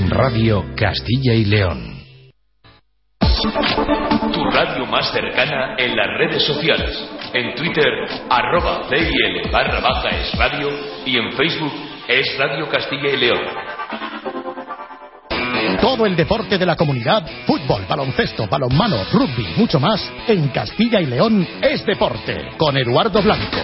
Radio Castilla y León. Tu radio más cercana en las redes sociales. En Twitter, @CIL_es radio y en Facebook es Radio Castilla y León. Todo el deporte de la comunidad, fútbol, baloncesto, balonmano, rugby, mucho más, en Castilla y León es deporte, con Eduardo Blanco.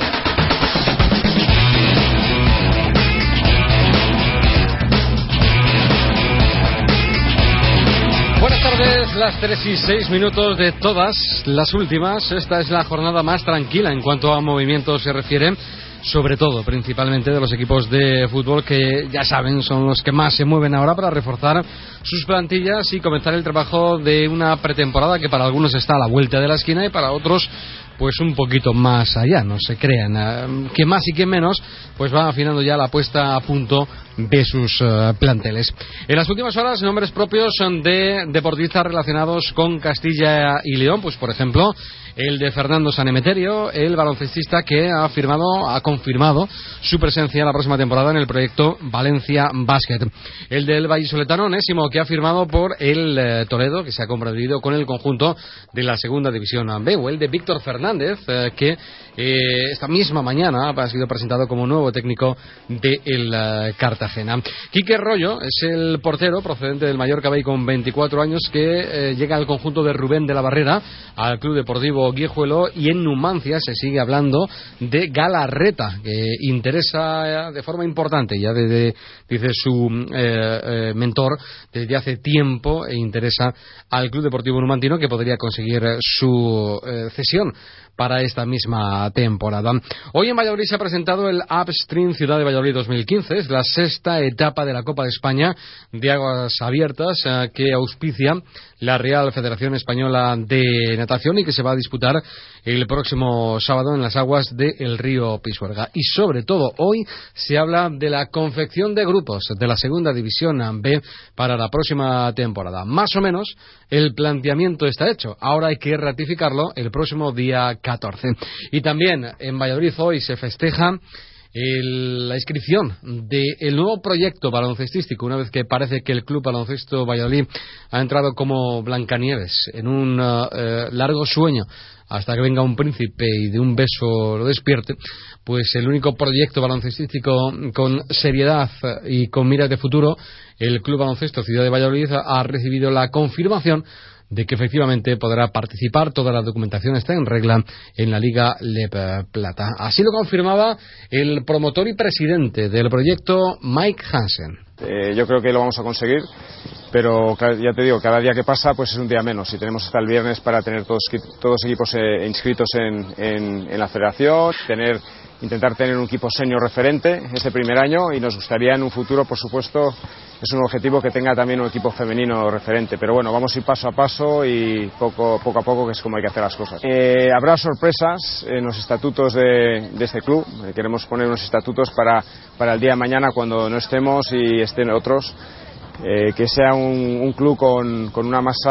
Buenas tardes, las 3:06 de todas las últimas. Esta es la jornada más tranquila en cuanto a movimientos se refiere, sobre todo, principalmente de los equipos de fútbol que, ya saben, son los que más se mueven ahora para reforzar sus plantillas y comenzar el trabajo de una pretemporada que para algunos está a la vuelta de la esquina y para otros pues un poquito más allá, no se crean. Que más y que menos pues van afinando ya la puesta a punto de sus planteles. En las últimas horas, nombres propios de deportistas relacionados con Castilla y León, pues por ejemplo el de Fernando Sanemeterio, el baloncestista que ha confirmado su presencia la próxima temporada en el proyecto Valencia Basket. El del vallisoletano Onésimo, que ha firmado por el Toledo, que se ha comprometido con el conjunto de la segunda división B. O el de Víctor Fernández, que esta misma mañana ha sido presentado como nuevo técnico del Cartagena. Quique Rollo es el portero procedente del Mallorca B con 24 años que llega al conjunto de Rubén de la Barrera, al Club Deportivo Guijuelo, y en Numancia se sigue hablando de Galarreta, que interesa de forma importante, ya dice su mentor, desde hace tiempo, e interesa al Club Deportivo Numantino, que podría conseguir su cesión para esta misma temporada. Hoy en Valladolid se ha presentado el Upstream Ciudad de Valladolid 2015, es la sexta etapa de la Copa de España de Aguas Abiertas que auspicia la Real Federación Española de Natación y que se va a disputar el próximo sábado en las aguas del río Pisuerga. Y sobre todo hoy se habla de la confección de grupos de la segunda división B para la próxima temporada. Más o menos el planteamiento está hecho, ahora hay que ratificarlo el próximo día 14. Y también en Valladolid hoy se festeja la inscripción del nuevo proyecto baloncestístico, una vez que parece que el Club Baloncesto Valladolid ha entrado como Blancanieves en un largo sueño hasta que venga un príncipe y de un beso lo despierte. Pues el único proyecto baloncestístico con seriedad y con miras de futuro, el Club Baloncesto Ciudad de Valladolid ha recibido la confirmación de que efectivamente podrá participar. Toda la documentación está en regla en la Liga LEP Plata. Así lo confirmaba el promotor y presidente del proyecto, Mike Hansen. Yo creo que lo vamos a conseguir, pero ya te digo, cada día que pasa pues es un día menos y tenemos hasta el viernes para tener todos equipos inscritos en la federación, intentar tener un equipo senior referente este primer año, y nos gustaría en un futuro, por supuesto, es un objetivo que tenga también un equipo femenino referente, pero bueno, vamos a ir paso a paso y poco a poco, que es como hay que hacer las cosas. Habrá sorpresas en los estatutos de este club. Queremos poner unos estatutos para el día de mañana cuando no estemos y estén otros, que sea un club con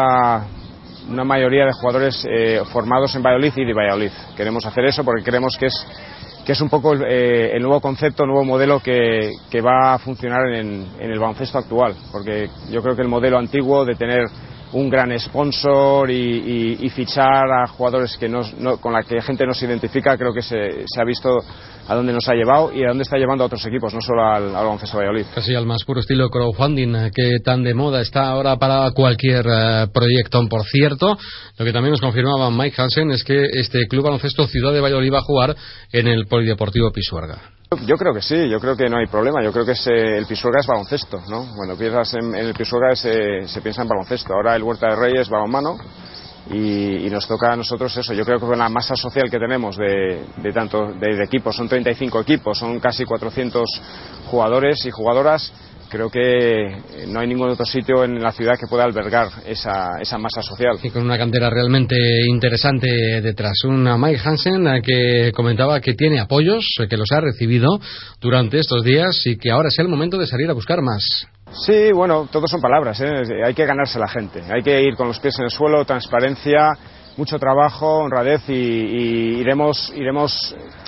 una mayoría de jugadores formados en Valladolid y de Valladolid. Queremos hacer eso porque creemos que es un poco el nuevo concepto, el nuevo modelo que va a funcionar en el baloncesto actual, porque yo creo que el modelo antiguo de tener un gran sponsor y fichar a jugadores con la que la gente no se identifica, creo que se ha visto a dónde nos ha llevado y a dónde está llevando a otros equipos, no solo al baloncesto Valladolid. Casi al más puro estilo crowdfunding que tan de moda está ahora para cualquier proyecto. Por cierto, lo que también nos confirmaba Mike Hansen es que este Club Baloncesto Ciudad de Valladolid va a jugar en el Polideportivo Pisuerga. Yo creo que sí, yo creo que no hay problema. Yo creo que el Pisuerga es baloncesto, ¿no? Cuando piensas en el Pisuerga se piensa en baloncesto. Ahora el Huerta de Reyes es balonmano y nos toca a nosotros eso. Yo creo que con la masa social que tenemos de equipos, son 35 equipos, son casi 400 jugadores y jugadoras. Creo que no hay ningún otro sitio en la ciudad que pueda albergar esa masa social. Y con una cantera realmente interesante detrás. Una Mike Hansen que comentaba que tiene apoyos, que los ha recibido durante estos días y que ahora es el momento de salir a buscar más. Sí, bueno, todo son palabras, ¿eh? Hay que ganarse a la gente, hay que ir con los pies en el suelo, transparencia, mucho trabajo, honradez y iremos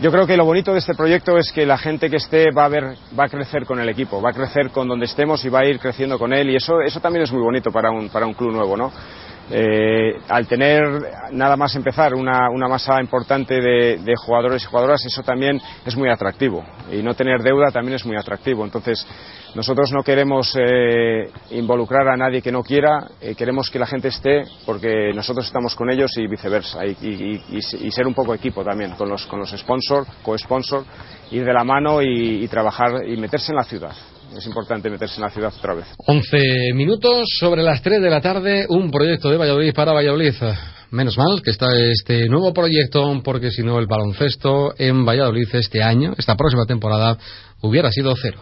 Yo creo que lo bonito de este proyecto es que la gente que esté va a crecer con el equipo, va a crecer con donde estemos y va a ir creciendo con él, y eso también es muy bonito para un club nuevo, ¿no? Al tener nada más empezar una masa importante de jugadores y jugadoras, eso también es muy atractivo, y no tener deuda también es muy atractivo. Entonces nosotros no queremos involucrar a nadie que no quiera, queremos que la gente esté porque nosotros estamos con ellos y viceversa, y ser un poco equipo también con los sponsors, co-sponsors, ir de la mano y trabajar y meterse en la ciudad. Es importante meterse en la ciudad otra vez. 11 minutos sobre las 3 de la tarde, un proyecto de Valladolid para Valladolid. Menos mal que está este nuevo proyecto, porque si no el baloncesto en Valladolid este año, esta próxima temporada, hubiera sido cero.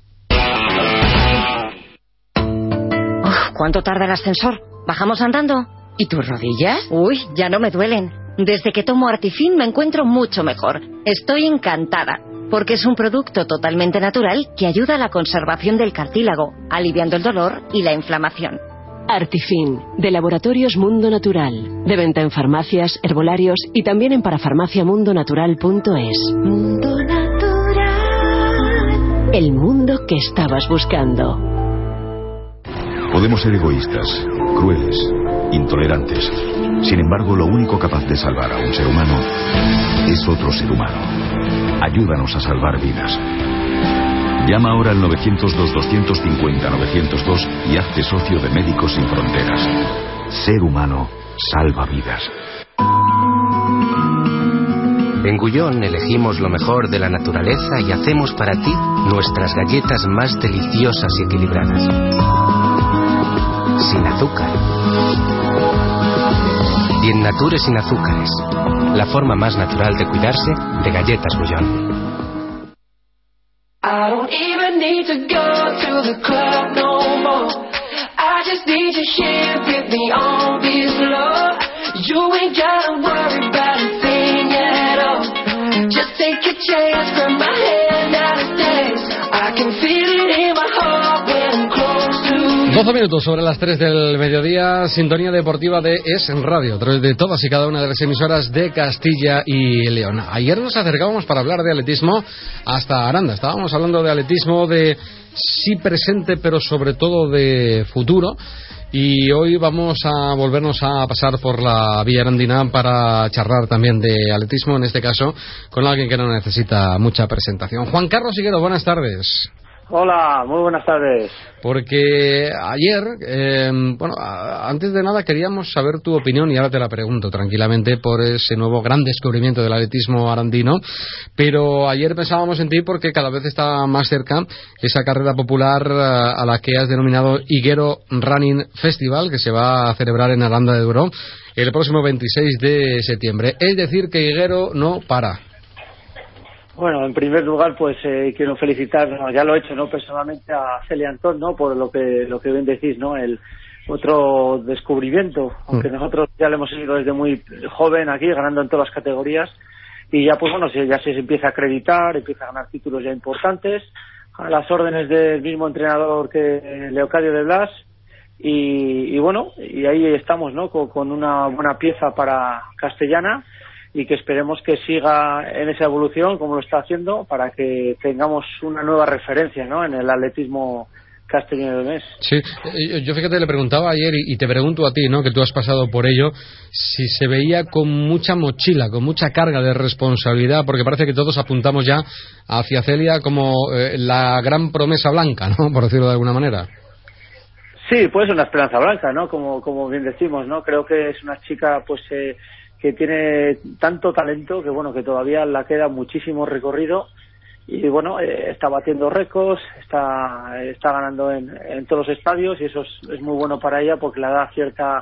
Uf, ¿cuánto tarda el ascensor? ¿Bajamos andando? ¿Y tus rodillas? Uy, ya no me duelen. Desde que tomo Artifin me encuentro mucho mejor. Estoy encantada, porque es un producto totalmente natural que ayuda a la conservación del cartílago, aliviando el dolor y la inflamación. Artifin, de Laboratorios Mundo Natural. De venta en farmacias, herbolarios y también en parafarmaciamundonatural.es. Mundo Natural. El mundo que estabas buscando. Podemos ser egoístas, crueles, intolerantes. Sin embargo, lo único capaz de salvar a un ser humano es otro ser humano. Ayúdanos a salvar vidas. Llama ahora al 902-250-902 y hazte socio de Médicos Sin Fronteras. Ser humano salva vidas. En Gullón elegimos lo mejor de la naturaleza y hacemos para ti nuestras galletas más deliciosas y equilibradas. Sin azúcar. Y en Nature sin azúcares. La forma más natural de cuidarse de galletas Gullón. I don't even need to go to the club no more. I just need you here with me on this love. You ain't gotta worry about a thing at all. Just take a chance from my hand now and dance. I can feel it in my heart when I'm close to you. 12 minutos sobre las 3 del mediodía, sintonía deportiva de Es Radio, a través de todas y cada una de las emisoras de Castilla y León. Ayer nos acercábamos para hablar de atletismo hasta Aranda. Estábamos hablando de atletismo de sí presente, pero sobre todo de futuro. Y hoy vamos a volvernos a pasar por la Villa Arandina para charlar también de atletismo, en este caso con alguien que no necesita mucha presentación. Juan Carlos Higuero, buenas tardes. Hola, muy buenas tardes. Porque ayer, antes de nada queríamos saber tu opinión, y ahora te la pregunto tranquilamente, por ese nuevo gran descubrimiento del atletismo arandino, pero ayer pensábamos en ti porque cada vez está más cerca esa carrera popular a la que has denominado Higuero Running Festival, que se va a celebrar en Aranda de Duero el próximo 26 de septiembre. Es decir, que Higuero no para. Bueno, en primer lugar, pues quiero felicitar, ya lo he hecho, ¿no?, personalmente a Celia Antón, ¿no?, por lo que bien decís, ¿no?, el otro descubrimiento, aunque nosotros ya lo hemos seguido desde muy joven aquí, ganando en todas las categorías, y ya pues bueno, ya se empieza a acreditar, empieza a ganar títulos ya importantes, a las órdenes del mismo entrenador que Leocadio de Blas, y bueno, y ahí estamos, ¿no?, con una buena pieza para Castellana, y que esperemos que siga en esa evolución como lo está haciendo, para que tengamos una nueva referencia, ¿no?, en el atletismo castellonense. Sí, yo fíjate, le preguntaba ayer y te pregunto a ti, ¿no?, que tú has pasado por ello, si se veía con mucha mochila, con mucha carga de responsabilidad, porque parece que todos apuntamos ya hacia Celia como la gran promesa blanca, ¿no?, por decirlo de alguna manera. Sí, pues una esperanza blanca, ¿no?, como bien decimos, ¿no? Creo que es una chica pues que tiene tanto talento que bueno, que todavía le queda muchísimo recorrido, y bueno, está batiendo récords, está ganando en todos los estadios, y eso es muy bueno para ella, porque le da cierta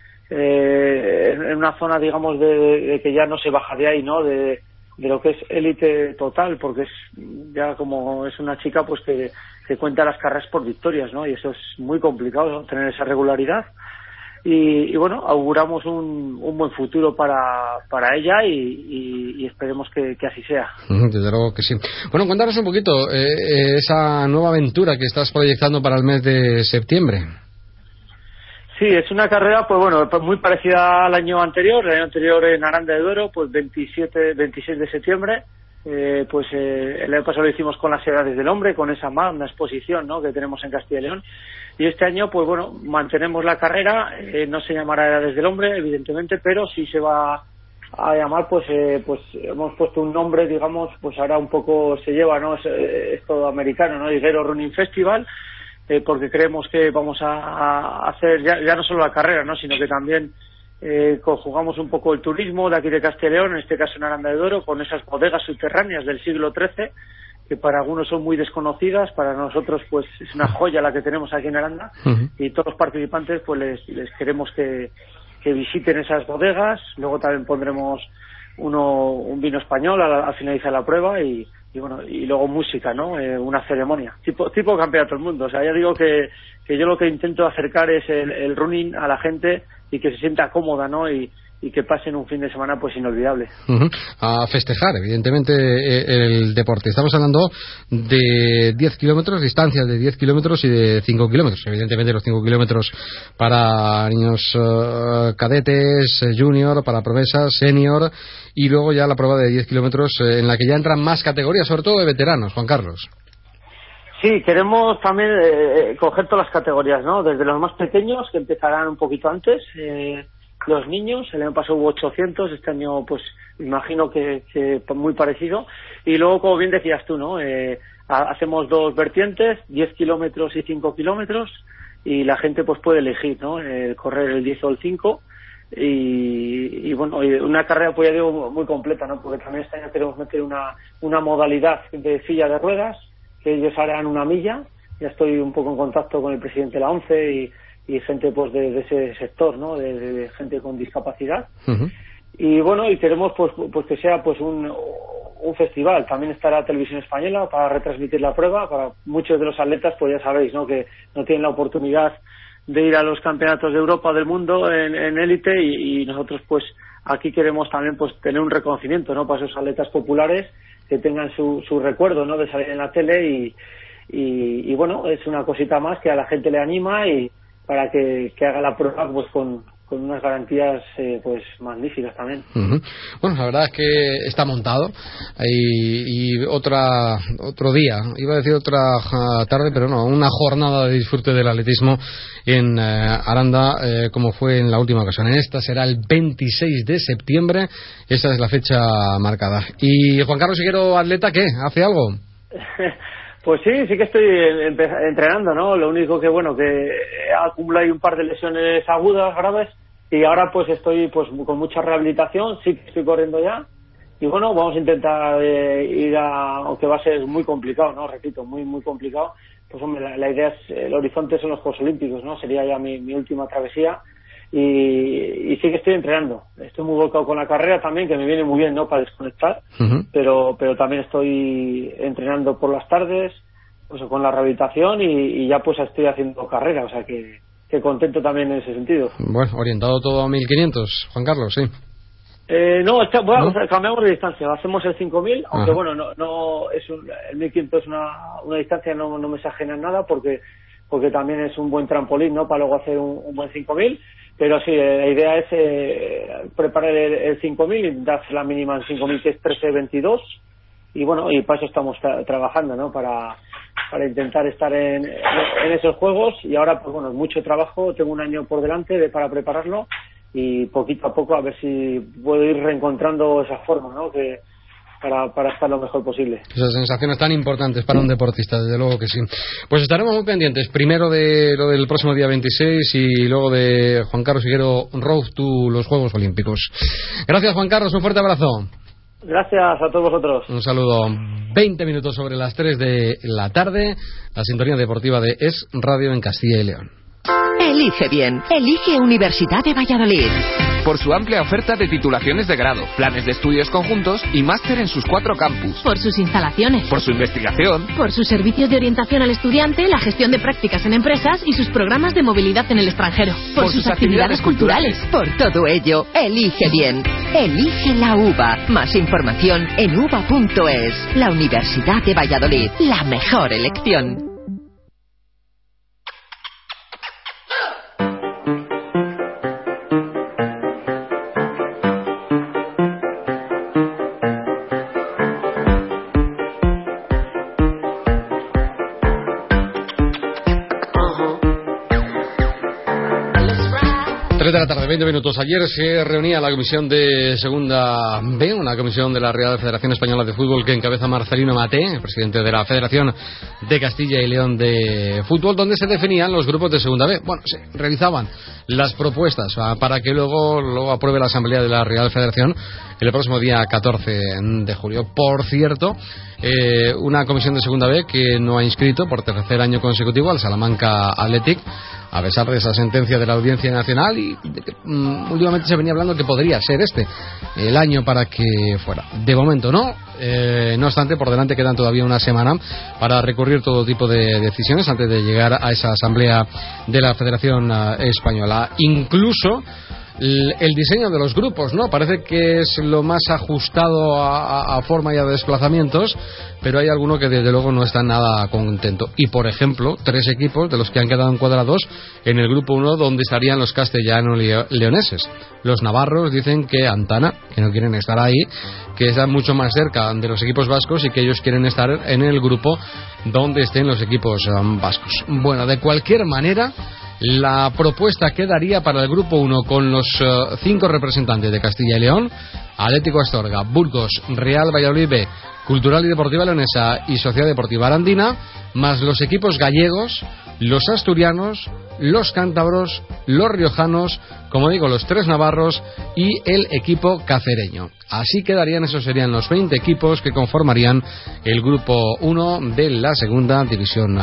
en una zona, digamos, de que ya no se baja de ahí, ¿no?, de lo que es élite total, porque es ya como es una chica pues que cuenta las carreras por victorias, ¿no?, y eso es muy complicado, ¿no?, tener esa regularidad. Y bueno, auguramos un buen futuro para ella, y esperemos que así sea. Desde luego que sí. Bueno, cuéntanos un poquito esa nueva aventura que estás proyectando para el mes de septiembre. Sí, es una carrera pues bueno, pues muy parecida al año anterior. El año anterior en Aranda de Duero, pues 26 de septiembre, el año pasado lo hicimos con las edades del hombre, con esa magna exposición, ¿no?, que tenemos en Castilla y León, y este año pues bueno, mantenemos la carrera, no se llamará edades del hombre evidentemente, pero sí se va a llamar, pues hemos puesto un nombre, digamos, pues ahora un poco se lleva, ¿no?, es todo americano, ¿no?, Higuero Running Festival, porque creemos que vamos a hacer ya no solo la carrera, ¿no?, sino que también conjugamos un poco el turismo de aquí de Castilla y León, en este caso en Aranda de Duero, con esas bodegas subterráneas del siglo XIII, que para algunos son muy desconocidas, para nosotros pues es una joya la que tenemos aquí en Aranda, y todos los participantes pues les queremos que visiten esas bodegas. Luego también pondremos un vino español al finalizar la prueba y luego música, ¿no?, una ceremonia tipo campeonato del mundo. O sea, ya digo que yo lo que intento acercar es el running a la gente y que se sienta cómoda, ¿no?, y que pasen un fin de semana pues inolvidable. A festejar, evidentemente, el deporte. Estamos hablando de 10 kilómetros, distancias de 10 kilómetros y de 5 kilómetros. Evidentemente los 5 kilómetros para niños cadetes, junior, para promesas, senior, y luego ya la prueba de 10 kilómetros en la que ya entran más categorías, sobre todo de veteranos, Juan Carlos. Sí, queremos también coger todas las categorías, ¿no?, desde los más pequeños, que empezarán un poquito antes, los niños. El año pasado hubo 800, este año pues imagino que muy parecido, y luego, como bien decías tú, ¿no?, hacemos dos vertientes, 10 kilómetros y 5 kilómetros, y la gente pues puede elegir, ¿no?, correr el 10 o el 5, y bueno, una carrera pues ya digo muy completa, ¿no?, porque también este año queremos meter una modalidad de silla de ruedas, que ellos harán una milla. Ya estoy un poco en contacto con el presidente de la ONCE y gente pues de ese sector, ¿no?, de gente con discapacidad. Y bueno, y queremos pues que sea pues un festival. También estará Televisión Española para retransmitir la prueba. Para muchos de los atletas pues ya sabéis, ¿no?, que no tienen la oportunidad de ir a los campeonatos de Europa, del mundo en élite, y nosotros pues aquí queremos también pues tener un reconocimiento, ¿no?, para esos atletas populares, que tengan su recuerdo, ¿no?, de salir en la tele, y bueno, es una cosita más que a la gente le anima, y para que haga la prueba pues con unas garantías pues magníficas también. Bueno, la verdad es que está montado, y otro día, iba a decir otra tarde, pero no, una jornada de disfrute del atletismo en Aranda, como fue en la última ocasión. En esta será el 26 de septiembre, esa es la fecha marcada. Y Juan Carlos Higuero, atleta, ¿qué? ¿Hace algo? Pues sí que estoy entrenando, ¿no? Lo único que, bueno, que he acumulado un par de lesiones agudas, graves, y ahora pues estoy pues con mucha rehabilitación. Sí que estoy corriendo ya, y bueno, vamos a intentar ir aunque va a ser muy complicado, ¿no? Repito, muy muy complicado. Pues hombre, la idea es, el horizonte son los Juegos Olímpicos, ¿no? Sería ya mi última travesía, y sí que estoy entrenando. Estoy muy volcado con la carrera también, que me viene muy bien, ¿no?, para desconectar, pero también estoy entrenando por las tardes, pues con la rehabilitación, y ya pues estoy haciendo carrera, o sea que contento también en ese sentido. Bueno, orientado todo a 1500, Juan Carlos, sí. No, cambiamos de distancia, hacemos el 5000, aunque bueno, no es el 1500 es una distancia, no me es ajena en nada, porque también es un buen trampolín, ¿no?, para luego hacer un buen 5000. Pero sí, la idea es preparar el 5000 y dar la mínima en 5000, que es 13:22, y bueno, y para eso estamos trabajando, ¿no?, para intentar estar en esos juegos. Y ahora pues bueno, mucho trabajo, tengo un año por delante para prepararlo, y poquito a poco a ver si puedo ir reencontrando esa forma, ¿no?, que para estar lo mejor posible. Esas sensaciones tan importantes para un deportista, desde luego que sí. Pues estaremos muy pendientes, primero de lo del próximo día 26, y luego de Juan Carlos Higuero, Road to los Juegos Olímpicos. Gracias, Juan Carlos, un fuerte abrazo. Gracias a todos vosotros. Un saludo. 20 minutos sobre las 3 de la tarde, la sintonía deportiva de Es Radio en Castilla y León. Elige bien. Elige Universidad de Valladolid. Por su amplia oferta de titulaciones de grado, planes de estudios conjuntos y máster en sus 4 campus. Por sus instalaciones. Por su investigación. Por sus servicios de orientación al estudiante, la gestión de prácticas en empresas y sus programas de movilidad en el extranjero. Por sus actividades culturales. Por todo ello, elige bien. Elige la UVA. Más información en uva.es. La Universidad de Valladolid. La mejor elección. 3 de la tarde, 20 minutos. Ayer se reunía la comisión de Segunda B, una comisión de la Real Federación Española de Fútbol que encabeza Marcelino Maté, el presidente de la Federación de Castilla y León de Fútbol, donde se definían los grupos de Segunda B. Bueno, se realizaban las propuestas para que luego apruebe la Asamblea de la Real Federación el próximo día 14 de julio. Por cierto, una comisión de Segunda B que no ha inscrito por tercer año consecutivo al Salamanca Athletic, a pesar de esa sentencia de la Audiencia Nacional, y últimamente se venía hablando que podría ser el año para que fuera. De momento no. No obstante, por delante quedan todavía una semana para recurrir todo tipo de decisiones antes de llegar a esa asamblea de la Federación Española. Incluso el diseño de los grupos, ¿no? Parece que es lo más ajustado a forma y a desplazamientos, pero hay alguno que desde luego no está nada contento. Y por ejemplo, 3 equipos de los que han quedado encuadrados en el grupo 1, donde estarían los castellano-leoneses. Los navarros dicen que Antana, que no quieren estar ahí, que están mucho más cerca de los equipos vascos y que ellos quieren estar en el grupo donde estén los equipos vascos. Bueno, de cualquier manera, la propuesta quedaría para el grupo 1 con los 5 representantes de Castilla y León: Atlético Astorga, Burgos, Real Valladolid B, Cultural y Deportiva Leonesa y Sociedad Deportiva Arandina, más los equipos gallegos, los asturianos, los cántabros, los riojanos, como digo, los 3 navarros y el equipo cacereño. Así quedarían, esos serían los 20 equipos que conformarían el grupo 1 de la segunda división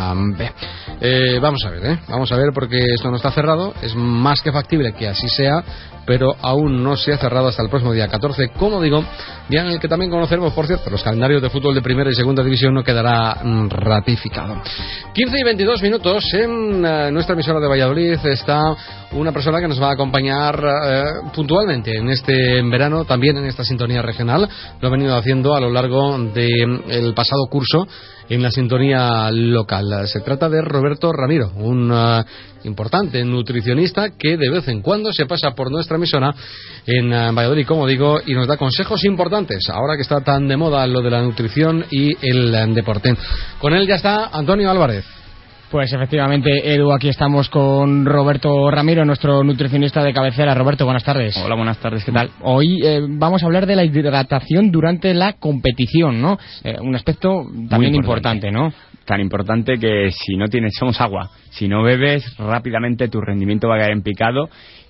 B. Vamos a ver, porque esto no está cerrado. Es más que factible que así sea, pero aún no se ha cerrado hasta el próximo día 14, como digo, día en el que también conoceremos, por cierto, los calendarios de fútbol de primera y segunda división. No quedará ratificado. 15 y 22 minutos en nuestra emisora de Valladolid está una persona que nos va a acompañar puntualmente en este verano, también en esta sintonía regional. Lo ha venido haciendo a lo largo del pasado curso en la sintonía local. Se trata de Roberto Ramiro, un importante nutricionista que de vez en cuando se pasa por nuestra emisora en Valladolid, como digo, y nos da consejos importantes ahora que está tan de moda lo de la nutrición y el deporte. Con él ya está Antonio Álvarez. Pues efectivamente, Edu, aquí estamos con Roberto Ramiro, nuestro nutricionista de cabecera. Roberto, buenas tardes. Hola, buenas tardes, ¿qué tal? Hoy vamos a hablar de la hidratación durante la competición, ¿no? Un aspecto también importante, ¿no? Tan importante que si no somos agua. Si no bebes, rápidamente tu rendimiento va a caer en picado.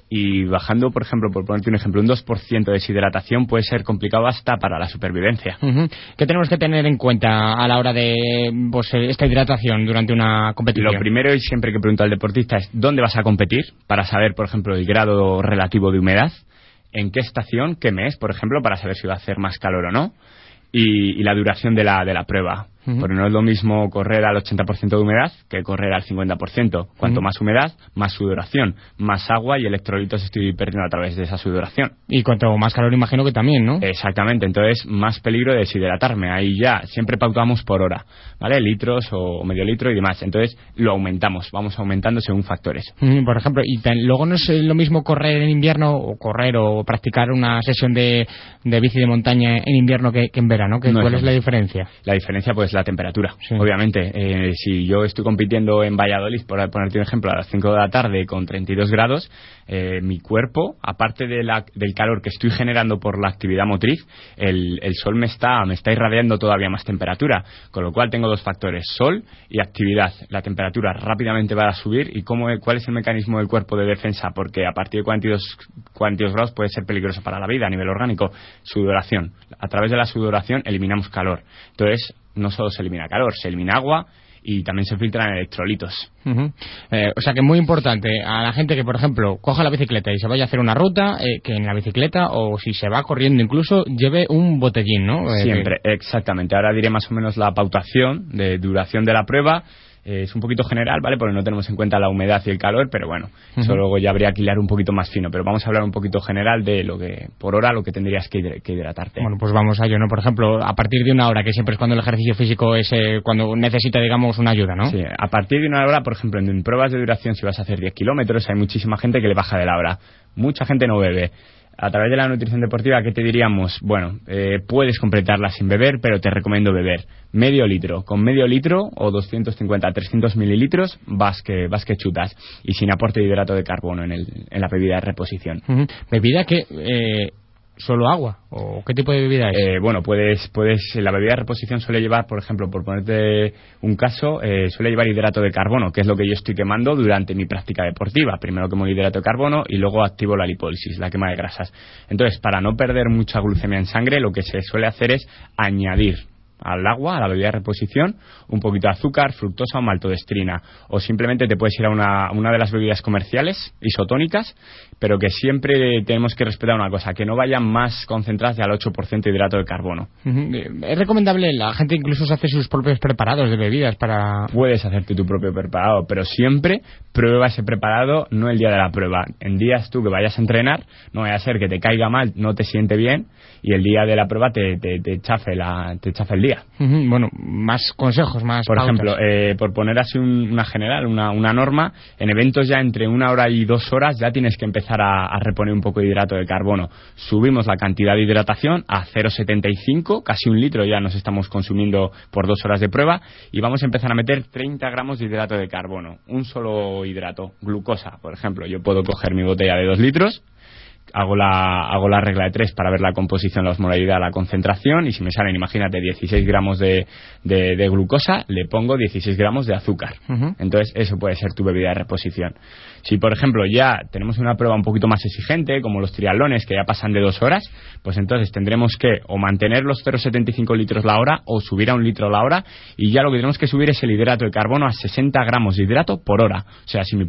Y bajando, por ejemplo, por ponerte un ejemplo, un 2% de deshidratación puede ser complicado hasta para la supervivencia. ¿Qué tenemos que tener en cuenta a la hora de esta hidratación durante una competición? Lo primero, y siempre que pregunto al deportista, es ¿dónde vas a competir? Para saber, por ejemplo, el grado relativo de humedad, en qué estación, qué mes, por ejemplo, para saber si va a hacer más calor o no, y la duración de la prueba. Porque no es lo mismo correr al 80% de humedad que correr al 50%. Cuanto más humedad, más sudoración, más agua y electrolitos estoy perdiendo a través de esa sudoración. Y cuanto más calor, imagino que también, ¿no? Exactamente, entonces más peligro de deshidratarme. Ahí ya siempre pautamos por hora, ¿vale? Litros o medio litro y demás. Entonces lo aumentamos, vamos aumentando según factores. Por ejemplo, y luego no es lo mismo correr en invierno o practicar una sesión de bici de montaña en invierno que en verano. ¿Cuál es la diferencia? La diferencia, pues la temperatura, obviamente. Si yo estoy compitiendo en Valladolid, por ponerte un ejemplo, a las 5 de la tarde con 32 grados, mi cuerpo, aparte del calor que estoy generando por la actividad motriz, el sol me está irradiando todavía más temperatura, con lo cual tengo 2 factores, sol y actividad. La temperatura rápidamente va a subir. ¿Y cuál es el mecanismo del cuerpo de defensa? Porque a partir de 42 grados puede ser peligroso para la vida a nivel orgánico. Sudoración. A través de la sudoración eliminamos calor. Entonces, no solo se elimina calor, se elimina agua y también se filtran electrolitos. O sea que es muy importante a la gente que, por ejemplo, coja la bicicleta y se vaya a hacer una ruta, que en la bicicleta, o si se va corriendo incluso, lleve un botellín, ¿no? Siempre, exactamente. Ahora diré más o menos la pautación de duración de la prueba. Es un poquito general, ¿vale? Porque no tenemos en cuenta la humedad y el calor, pero bueno, eso luego ya habría que hilar un poquito más fino. Pero vamos a hablar un poquito general de lo que, por hora, lo que tendrías que hidratarte. Bueno, pues vamos a ello, ¿no? Por ejemplo, a partir de 1 hora, que siempre es cuando el ejercicio físico es cuando necesita, digamos, una ayuda, ¿no? Sí, a partir de 1 hora, por ejemplo, en pruebas de duración, si vas a hacer 10 kilómetros, hay muchísima gente que le baja de la hora. Mucha gente no bebe. A través de la nutrición deportiva, ¿qué te diríamos? Bueno, puedes completarla sin beber, pero te recomiendo beber medio litro. Con medio litro o 250, 300 mililitros vas que chutas, y sin aporte de hidrato de carbono en la bebida de reposición. ¿Bebida que solo agua? ¿O qué tipo de bebida es? Bueno, puedes la bebida de reposición suele llevar, por ejemplo, por ponerte un caso, suele llevar hidrato de carbono, que es lo que yo estoy quemando durante mi práctica deportiva. Primero quemo el hidrato de carbono y luego activo la lipólisis, la quema de grasas. Entonces, para no perder mucha glucemia en sangre, lo que se suele hacer es añadir al agua, a la bebida de reposición, un poquito de azúcar, fructosa o maltodextrina, o simplemente te puedes ir a una de las bebidas comerciales isotónicas, pero que siempre tenemos que respetar una cosa, que no vayan más concentradas de al 8% de hidrato de carbono. ¿Es recomendable? La gente incluso se hace sus propios preparados de bebidas para... Puedes hacerte tu propio preparado, pero siempre prueba ese preparado, no el día de la prueba. En días tú que vayas a entrenar, no vaya a ser que te caiga mal, no te siente bien, y el día de la prueba te chafe el día. Bueno, más consejos, más por pautas. ejemplo, por poner así una general, una norma, en eventos ya entre 1 hora y 2 horas ya tienes que empezar a reponer un poco de hidrato de carbono. Subimos la cantidad de hidratación a 0,75, casi 1 litro ya nos estamos consumiendo por 2 horas de prueba, y vamos a empezar a meter 30 gramos de hidrato de carbono, un solo hidrato, glucosa, por ejemplo. Yo puedo coger mi botella de 2 litros, hago la regla de 3 para ver la composición, la osmolaridad, la concentración, y si me salen, imagínate, 16 gramos de glucosa, le pongo 16 gramos de azúcar. Entonces eso puede ser tu bebida de reposición. Si, por ejemplo, ya tenemos una prueba un poquito más exigente, como los triatlones, que ya pasan de 2 horas, pues entonces tendremos que o mantener los 0,75 litros la hora o subir a 1 litro la hora, y ya lo que tenemos que subir es el hidrato de carbono a 60 gramos de hidrato por hora. O sea, si mi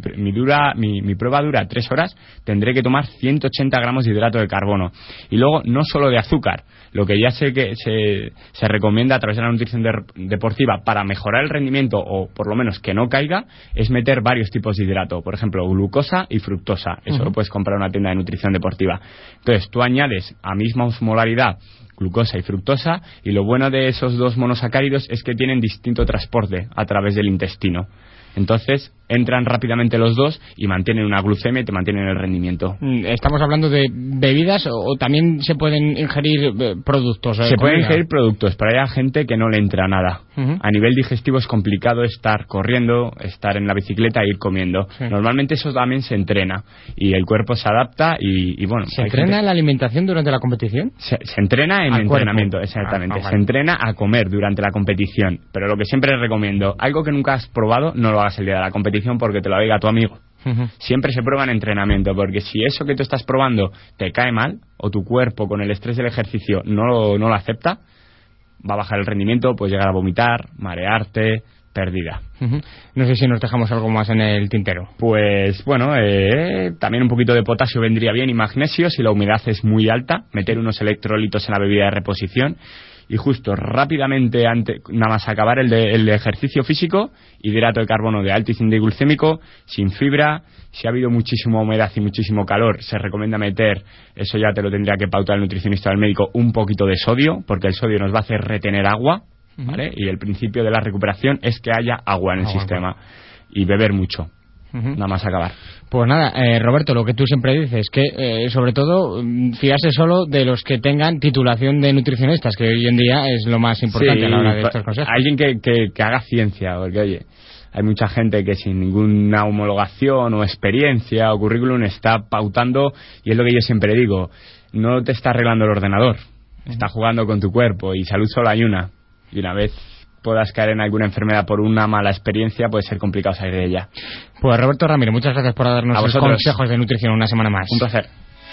prueba dura 3 horas, tendré que tomar 180 gramos de hidrato de carbono. Y luego, no solo de azúcar, lo que ya sé que se recomienda a través de la nutrición deportiva para mejorar el rendimiento, o por lo menos que no caiga, es meter varios tipos de hidrato. Por ejemplo, glucosa y fructosa. Eso lo puedes comprar en una tienda de nutrición deportiva. Entonces, tú añades a misma osmolaridad glucosa y fructosa, y lo bueno de esos dos monosacáridos es que tienen distinto transporte a través del intestino. Entonces entran rápidamente los dos y mantienen una glucemia y te mantienen el rendimiento. ¿Estamos hablando de bebidas o también se pueden ingerir productos? Se pueden ingerir productos, pero hay gente que no le entra nada. A nivel digestivo es complicado estar corriendo, estar en la bicicleta e ir comiendo. Normalmente eso también se entrena y el cuerpo se adapta y bueno. ¿Se entrena la alimentación durante la competición? Se entrena en entrenamiento, exactamente. Vale. Se entrena a comer durante la competición, pero lo que siempre recomiendo, algo que nunca has probado, no lo hagas el día de la competición porque te lo diga tu amigo. Siempre se prueba en entrenamiento, porque si eso que tú estás probando te cae mal, o tu cuerpo con el estrés del ejercicio no lo acepta, va a bajar el rendimiento, puedes llegar a vomitar, marearte, pérdida. No sé si nos dejamos algo más en el tintero. Pues bueno, también un poquito de potasio vendría bien, y magnesio si la humedad es muy alta, meter unos electrolitos en la bebida de reposición. Y justo rápidamente, nada más acabar el ejercicio físico, hidrato de carbono de alto índice glucémico, sin fibra. Si ha habido muchísima humedad y muchísimo calor, se recomienda meter, eso ya te lo tendría que pautar el nutricionista o el médico, un poquito de sodio, porque el sodio nos va a hacer retener agua, ¿vale? Y el principio de la recuperación es que haya agua en el sistema. Y beber mucho. Nada más acabar. Pues nada, Roberto, lo que tú siempre dices, que sobre todo fiarse solo de los que tengan titulación de nutricionistas, que hoy en día es lo más importante a la hora de estos consejos. Alguien que haga ciencia, porque oye, hay mucha gente que sin ninguna homologación o experiencia o currículum está pautando, y es lo que yo siempre digo, no te está arreglando el ordenador, está jugando con tu cuerpo, y salud solo hay una, y una vez puedas caer en alguna enfermedad por una mala experiencia, puede ser complicado salir de ella. Pues Roberto Ramírez, muchas gracias por darnos los consejos de nutrición una semana más. Un placer.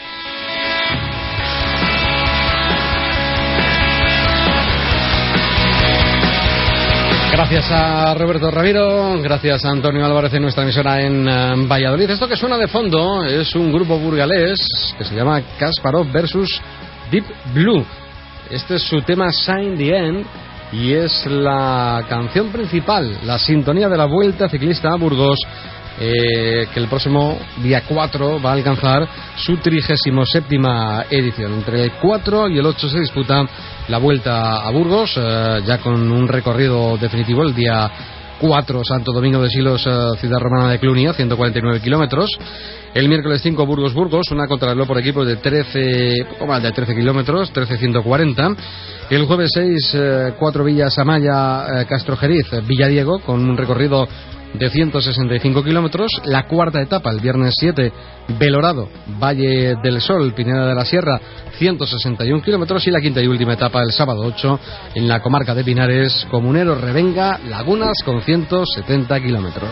Gracias a Roberto Ramiro, gracias a Antonio Álvarez en nuestra emisora en Valladolid. Esto que suena de fondo es un grupo burgalés que se llama Kasparov versus Deep Blue. Este es su tema Sign the End, y es la canción principal, la sintonía de la Vuelta Ciclista a Burgos, que el próximo día 4 va a alcanzar su 37ª edición. Entre el 4 y el 8 se disputa la Vuelta a Burgos, ya con un recorrido definitivo el día 4 Santo Domingo de Silos, Ciudad Romana de Clunia, 149 kilómetros. El miércoles 5 Burgos, una contrarreloj por equipos de poco más de 13 kilómetros, 13.140. El jueves 6 4 Villas Amaya, Castrojeriz, Villadiego, con un recorrido de 165 kilómetros. La cuarta etapa el viernes 7, Belorado, Valle del Sol, Pineda de la Sierra, 161 kilómetros. Y la quinta y última etapa el sábado 8 en la comarca de Pinares, Comunero, Revenga, Lagunas, con 170 kilómetros.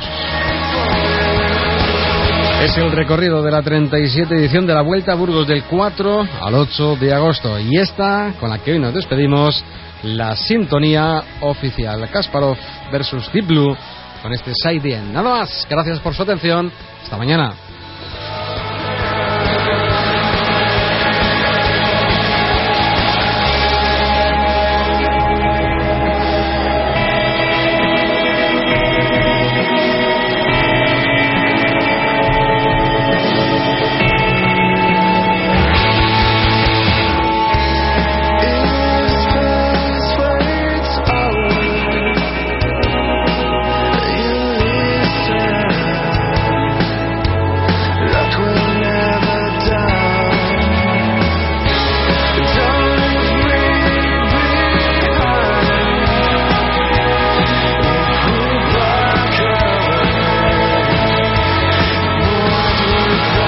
Es el recorrido de la 37 edición de la Vuelta a Burgos del 4 al 8 de agosto. Y esta, con la que hoy nos despedimos, la sintonía oficial. Kasparov versus Deep Blue, con este Side the End. Nada más, gracias por su atención. Hasta mañana.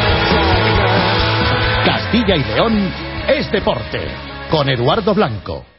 Castilla y León es deporte, con Eduardo Blanco.